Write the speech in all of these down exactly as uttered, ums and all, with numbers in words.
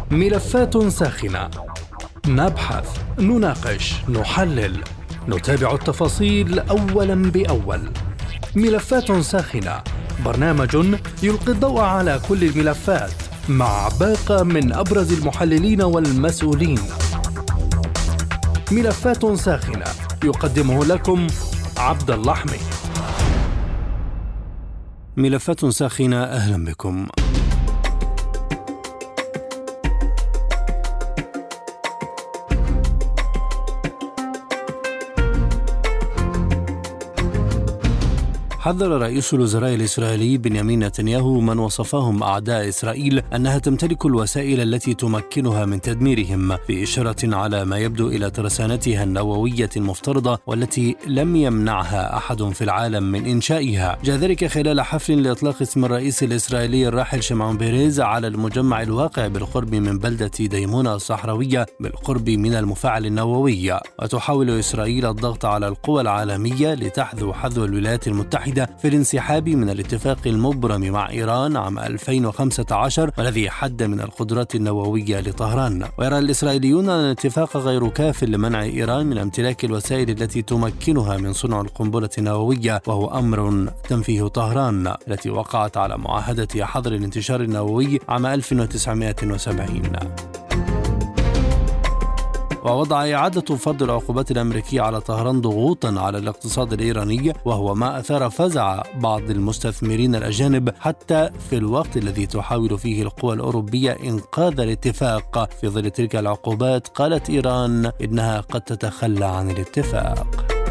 ملفات ساخنة، نبحث، نناقش، نحلل، نتابع التفاصيل أولا بأول. ملفات ساخنة، برنامج يلقي الضوء على كل الملفات مع باقة من أبرز المحللين والمسؤولين. ملفات ساخنة يقدمه لكم عبد الله حميد. ملفات ساخنة، أهلا بكم. حذر رئيس الوزراء الإسرائيلي بنيامين نتنياهو من وصفهم أعداء إسرائيل أنها تمتلك الوسائل التي تمكنها من تدميرهم، في إشارة على ما يبدو إلى ترسانتها النووية المفترضة والتي لم يمنعها أحد في العالم من إنشائها. جاء ذلك خلال حفل لإطلاق اسم الرئيس الإسرائيلي الراحل شمعون بيريز على المجمع الواقع بالقرب من بلدة ديمونة الصحراوية بالقرب من المفاعل النووي. وتحاول إسرائيل الضغط على القوى العالمية لتحذو حذو الولايات المتحدة في الانسحاب من الاتفاق المبرم مع إيران عام ألفين وخمسة عشر والذي حد من القدرات النووية لطهران. ويرى الإسرائيليون أن الاتفاق غير كاف لمنع إيران من امتلاك الوسائل التي تمكنها من صنع القنبلة النووية، وهو أمر تنفيه طهران التي وقعت على معاهدة حظر الانتشار النووي عام ألف وتسعمائة وسبعين. ووضع إعادة فرض العقوبات الأمريكية على طهران ضغوطا على الاقتصاد الإيراني، وهو ما أثار فزع بعض المستثمرين الأجانب حتى في الوقت الذي تحاول فيه القوى الأوروبية إنقاذ الاتفاق. في ظل تلك العقوبات قالت إيران إنها قد تتخلى عن الاتفاق.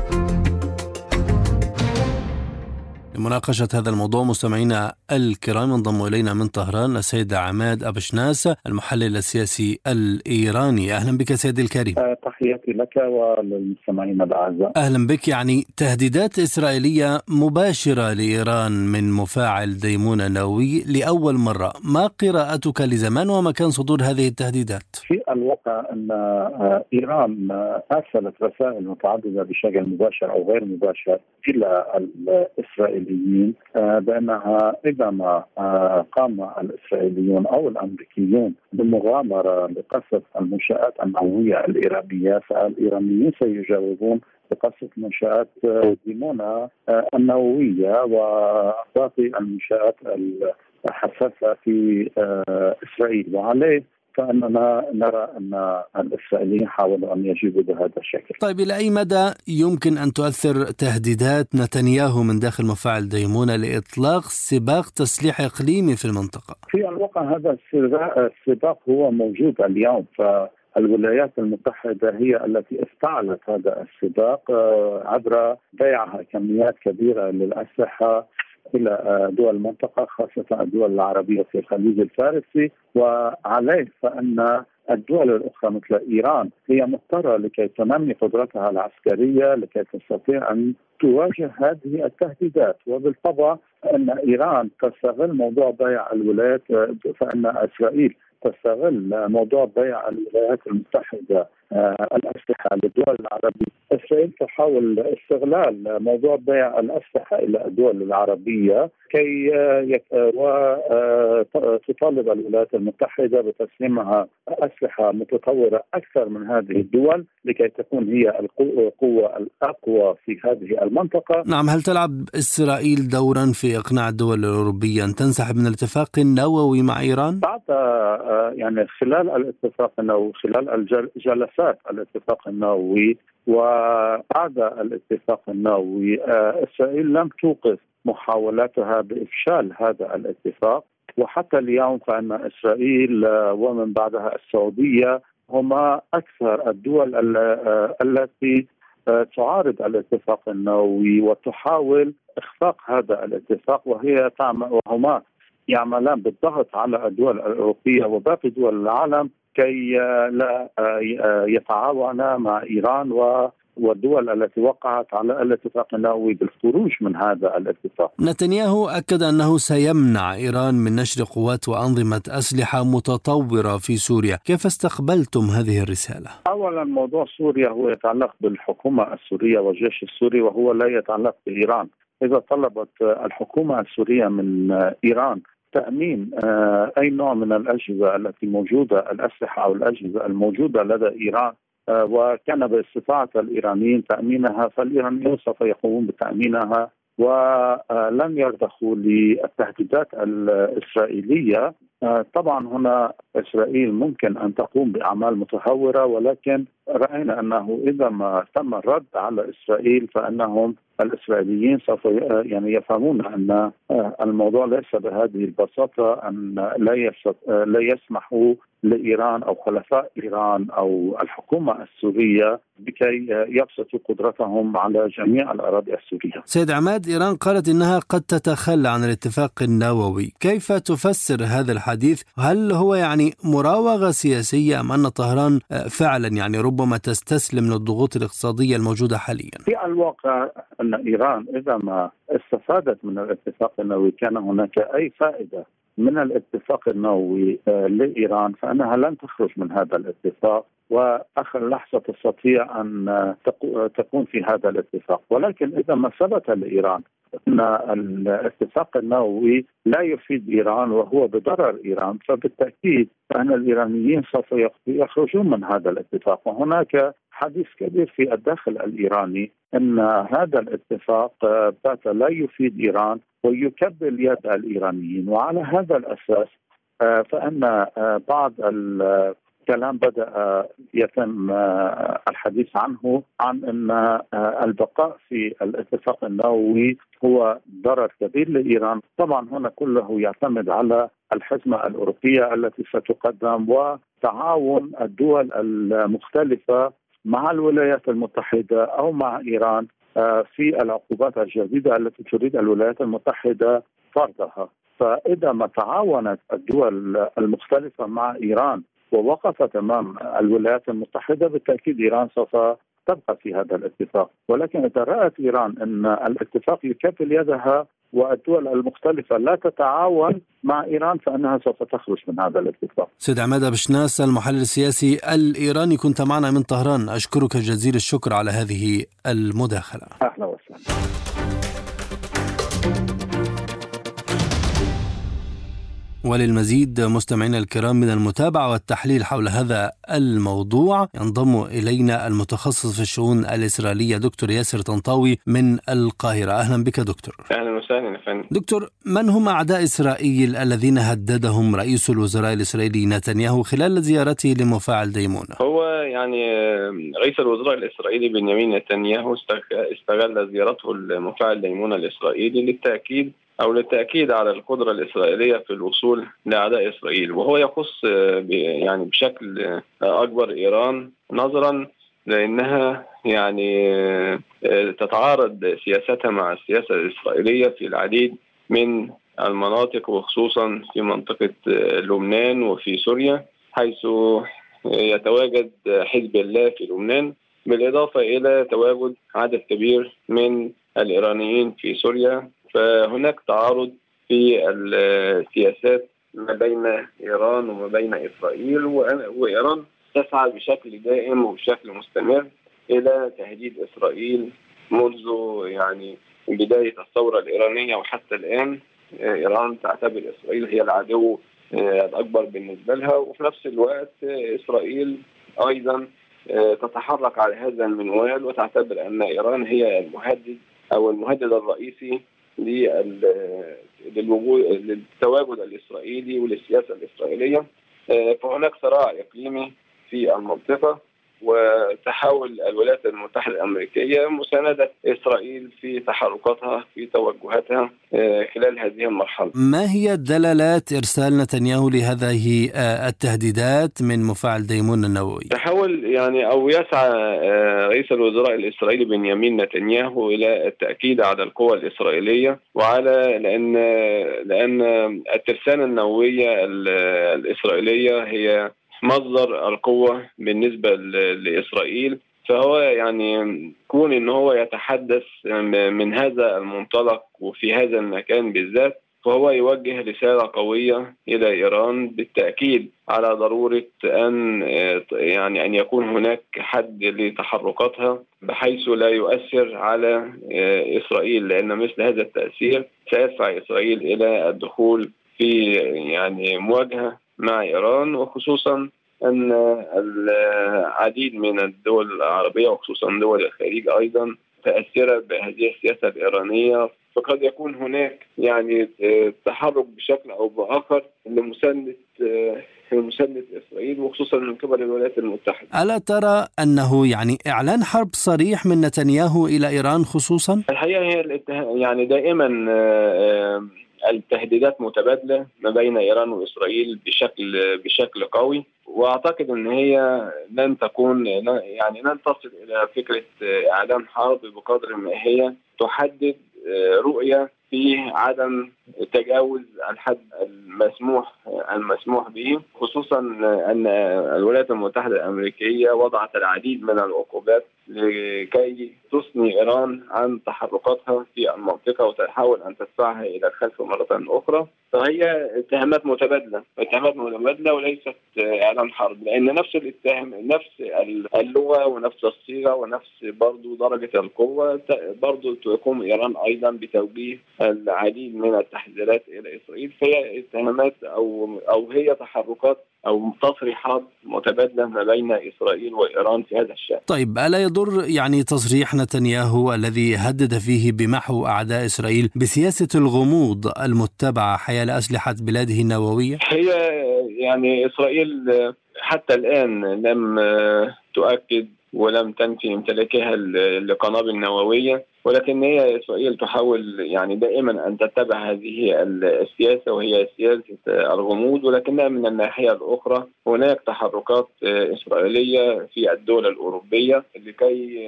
لمناقشة هذا الموضوع مستمعينا الكرام انضم إلينا من طهران السيد عماد أبشناس المحلل السياسي الإيراني. أهلا بك سيدي الكريم. تحياتي لك وللمستمعين الأعزاء. أهلا بك. يعني تهديدات إسرائيلية مباشرة لإيران من مفاعل ديمونة النووي لأول مرة، ما قراءتك لزمان ومكان صدور هذه التهديدات؟ في الواقع أن إيران أرسلت رسائل متعددة بشكل مباشر أو غير مباشر إلى الإسرائيليين بأنها إذا ما قام الإسرائيليون أو الأمريكيون بمغامرة لقصف المنشآت النووية الإيرانية فالإيرانيين سيجاوبون بقصف منشآت ديمونة النووية وباقي المنشآت الحساسة في إسرائيل. وعليه فأننا نرى أن الإسرائيليين حاولوا أن يجيبوا بهذا الشكل. طيب، إلى أي مدى يمكن أن تؤثر تهديدات نتنياهو من داخل مفاعل ديمونة لإطلاق سباق تسليح إقليمي في المنطقة؟ في الواقع هذا السباق هو موجود اليوم، فالولايات المتحدة هي التي استعلت هذا السباق عبر بيعها كميات كبيرة للأسلحة إلى دول المنطقة خاصة الدول العربية في الخليج الفارسي. وعليه فإن الدول الأخرى مثل إيران هي مضطرة لكي تنمي قدرتها العسكرية لكي تستطيع أن تواجه هذه التهديدات. وبالطبع أن إيران تستغل موضوع بيع الولايات، فإن إسرائيل تستغل موضوع بيع الولايات المتحدة الأسلحة للدول العربية. إسرائيل تحاول استغلال موضوع بيع الأسلحة إلى الدول العربية كي وتطالب الولايات المتحدة بتسليمها أسلحة متطورة أكثر من هذه الدول لكي تكون هي القوة الأقوى في هذه المنطقة. نعم، هل تلعب إسرائيل دورا في إقناع الدول الأوروبية أن تنسحب من الاتفاق النووي مع إيران؟ بعد يعني خلال الاتفاق النووي، خلال الجلسات الاتفاق النووي وبعد الاتفاق النووي، إسرائيل لم توقف محاولاتها بإفشال هذا الاتفاق. وحتى اليوم فإن إسرائيل ومن بعدها السعودية هما أكثر الدول التي تعارض الاتفاق النووي وتحاول إخفاق هذا الاتفاق، وهي تعمل وهما يعملان بالضغط على الدول الأوروبية وباقي دول العالم كي لا يتعاون مع إيران والدول التي وقعت على الاتفاق النووي بالخروج من هذا الاتفاق. نتنياهو أكد أنه سيمنع إيران من نشر قوات وأنظمة أسلحة متطورة في سوريا. كيف استقبلتم هذه الرسالة؟ أولا، موضوع سوريا هو يتعلق بالحكومة السورية والجيش السوري وهو لا يتعلق بإيران. إذا طلبت الحكومة السورية من إيران تأمين أي نوع من الأجهزة التي موجودة، الأسلحة أو الأجهزة الموجودة لدى إيران، وكان باستطاعة الإيرانيين تأمينها، فالإيرانيون سوف يقومون بتأمينها ولن يرضخوا للتهديدات الإسرائيلية. طبعا هنا إسرائيل ممكن أن تقوم بأعمال متهورة، ولكن رأينا أنه إذا ما تم الرد على إسرائيل فإنهم الإسرائيليين سوف يعني يفهمون أن الموضوع ليس بهذه البساطة، أن لا لا يسمحوا لإيران أو خلفاء إيران أو الحكومة السورية بكي يبسطوا قدرتهم على جميع الأراضي السورية. سيد عماد، إيران قالت إنها قد تتخلى عن الاتفاق النووي، كيف تفسر هذا الحديث؟ هل هو يعني مراوغة سياسية أم أن طهران فعلا يعني ربما تستسلم للضغوط الاقتصادية الموجودة حاليا؟ في الواقع أن إيران إذا ما استفادت من الاتفاق النووي كان هناك أي فائدة من الاتفاق النووي لإيران فإنها لن تخرج من هذا الاتفاق، وآخر لحظة تستطيع أن تكون في هذا الاتفاق. ولكن إذا ما ثبت لإيران أن الاتفاق النووي لا يفيد إيران وهو بضرر إيران، فبالتأكيد أن الإيرانيين سوف يخرجون من هذا الاتفاق. وهناك حديث كبير في الداخل الإيراني أن هذا الاتفاق بات لا يفيد إيران ويكبل يد الإيرانيين، وعلى هذا الأساس فإن بعض الكلام بدأ يتم الحديث عنه عن أن البقاء في الاتفاق النووي هو ضرر كبير لإيران. طبعا هنا كله يعتمد على الحزمة الأوروبية التي ستقدم وتعاون الدول المختلفة مع الولايات المتحدة أو مع إيران في العقوبات الجديدة التي تريد الولايات المتحدة فرضها. فإذا ما تعاونت الدول المختلفة مع إيران ووقفت أمام الولايات المتحدة بالتأكيد إيران سوف تبقى في هذا الاتفاق. ولكن إذا رأت إيران أن الاتفاق يكبل يدها والدول المختلفة لا تتعاون مع إيران فإنها سوف تخرج من هذا الاتفاق. سيد عماد بشناس المحلل السياسي الإيراني، كنت معنا من طهران، أشكرك جزيل الشكر على هذه المداخلة. أهلا وسهلا. وللمزيد مستمعينا الكرام من المتابعة والتحليل حول هذا الموضوع ينضم إلينا المتخصص في الشؤون الإسرائيلية دكتور ياسر طنطاوي من القاهرة. أهلا بك دكتور. أهلا وسهلا يا فندم. دكتور، من هم أعداء إسرائيل الذين هددهم رئيس الوزراء الإسرائيلي نتنياهو خلال زيارته لمفاعل ديمونة؟ هو يعني رئيس الوزراء الإسرائيلي بنيامين نتنياهو استغل زيارته لمفاعل ديمونة الإسرائيلي للتأكيد أو للتأكيد على القدرة الإسرائيلية في الوصول لأعداء إسرائيل، وهو يخص يعني بشكل أكبر إيران، نظرا لأنها يعني تتعارض سياستها مع السياسة الإسرائيلية في العديد من المناطق، وخصوصا في منطقة لبنان وفي سوريا، حيث يتواجد حزب الله في لبنان، بالإضافة إلى تواجد عدد كبير من الإيرانيين في سوريا. فهناك تعارض في السياسات ما بين إيران وما بين إسرائيل، وإيران تسعى بشكل دائم وبشكل مستمر إلى تهديد إسرائيل منذ يعني بداية الثورة الإيرانية وحتى الآن. إيران تعتبر إسرائيل هي العدو الأكبر بالنسبة لها، وفي نفس الوقت إسرائيل أيضا تتحرك على هذا المنوال وتعتبر أن إيران هي المهدد أو المهدد الرئيسي للوجود للتواجد الإسرائيلي وللسياسة الإسرائيلية. فهناك صراع إقليمي في المنطقة، وتحاول الولايات المتحدة الأمريكية مساندة إسرائيل في تحركاتها في توجهاتها خلال هذه المرحلة. ما هي دلالات إرسال نتنياهو لهذه التهديدات من مفاعل ديمون النووي؟ تحاول يعني أو يسعى رئيس الوزراء الإسرائيلي بنيامين نتنياهو إلى التأكيد على القوى الإسرائيلية، وعلى لأن لأن الترسانة النووية الإسرائيلية هي مصدر القوة بالنسبة لإسرائيل. فهو يعني كون إن هو يتحدث من هذا المنطلق وفي هذا المكان بالذات، فهو يوجه رسالة قوية إلى إيران بالتأكيد على ضرورة أن يعني أن يكون هناك حد لتحركاتها بحيث لا يؤثر على إسرائيل، لأن مثل هذا التأثير سيدفع إسرائيل إلى الدخول في يعني مواجهة مع إيران، وخصوصا أن العديد من الدول العربية وخصوصا دول الخليج أيضا متأثرة بهذه السياسة الإيرانية، فقد يكون هناك يعني تحرك بشكل أو بآخر لمساندة مساندة إسرائيل وخصوصا من قبل الولايات المتحدة. ألا ترى أنه يعني إعلان حرب صريح من نتنياهو إلى إيران خصوصا؟ الحقيقة هي الاتها... يعني دائما التهديدات متبادلة ما بين إيران وإسرائيل بشكل بشكل قوي، وأعتقد أن هي لن تكون يعني لن تصل إلى فكرة إعلان حرب بقدر ما هي تحدد رؤية في عدم تجاوز الحد المسموح المسموح به، خصوصا أن الولايات المتحدة الأمريكية وضعت العديد من العقوبات لكي تثني إيران عن تحركاتها في المنطقة وتحاول أن تدفعها إلى الخلف مرة أخرى. فهي اتهامات متبادلة اتهامات متبادلة وليست إعلان حرب، لأن نفس الاتهام نفس اللغة ونفس الصيغة ونفس برضو درجة القوة برضو تقوم إيران أيضا بتوجيه العديد من التحذيرات إلى إسرائيل. فهي اتهامات أو أو هي تحركات أو تصريحات متبادلة ما بين إسرائيل وإيران في هذا الشأن. طيب ألا يضر يعني تصريح نتنياهو الذي هدد فيه بمحو أعداء إسرائيل بسياسة الغموض المتبعة حيال أسلحة بلاده النووية؟ هي يعني إسرائيل حتى الآن لم تؤكد ولم تنفي امتلاكها لقنابل نووية، ولكن هي إسرائيل تحاول يعني دائما أن تتبع هذه السياسة وهي سياسة الغموض، ولكنها من الناحية الأخرى هناك تحركات إسرائيلية في الدول الأوروبية لكي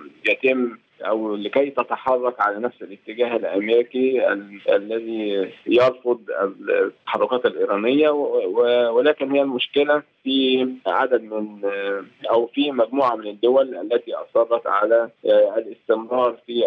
يتم أو لكي تتحرك على نفس الاتجاه الأمريكي ال- الذي يرفض التحركات الإيرانية، ولكن هي المشكلة في عدد من أو في مجموعة من الدول التي أصرت على الاستمرار في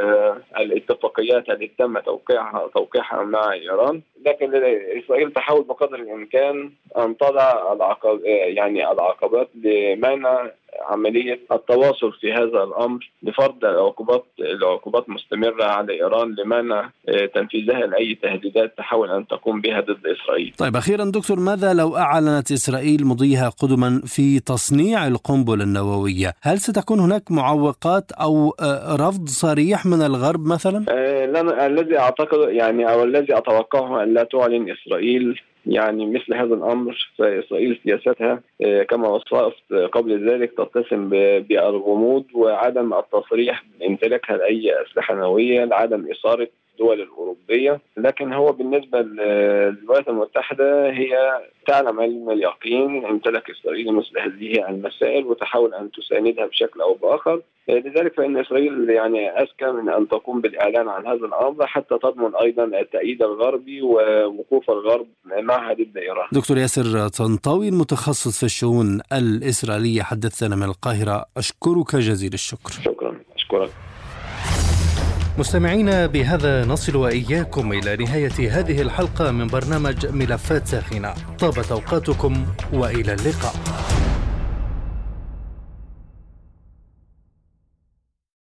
الاتفاقيات التي تم توقيعها توقيعها مع إيران. لكن إسرائيل تحاول بقدر الإمكان أن تضع العقب يعني العقبات لمنع عملية التواصل في هذا الأمر لفرض العقوبات العقوبات مستمرة على إيران لمنع تنفيذها لأي تهديدات تحاول أن تقوم بها ضد إسرائيل. طيب أخيرا دكتور، ماذا لو أعلنت إسرائيل مضيها قدما في تصنيع القنبلة النووية؟ هل ستكون هناك معوقات أو رفض صريح من الغرب مثلا؟ آه الذي أعتقد يعني أو الذي أتوقعه أن لا تعلن إسرائيل يعني مثل هذا الأمر. فإسرائيل سياستها كما وصفت قبل ذلك تتسم بالغموض وعدم التصريح بامتلاكها لأي أسلحة نووية لعدم إثارة الدول الأوروبية. لكن هو بالنسبة للولايات المتحدة هي تعلم علم اليقين امتلك إسرائيل مثل هذه المسائل وتحاول أن تساندها بشكل أو بآخر. لذلك فإن إسرائيل يعني أذكى من أن تقوم بالإعلان عن هذا الأمر حتى تضمن أيضا التأييد الغربي ووقوف الغرب معها ضد إيران. دكتور ياسر طنطاوي المتخصص في الشؤون الإسرائيلية حدثنا من القاهرة، أشكرك جزيل الشكر. شكرا. أشكرك. مستمعينا، بهذا نصل وإياكم إلى نهاية هذه الحلقة من برنامج ملفات ساخنة. طابت أوقاتكم وإلى اللقاء.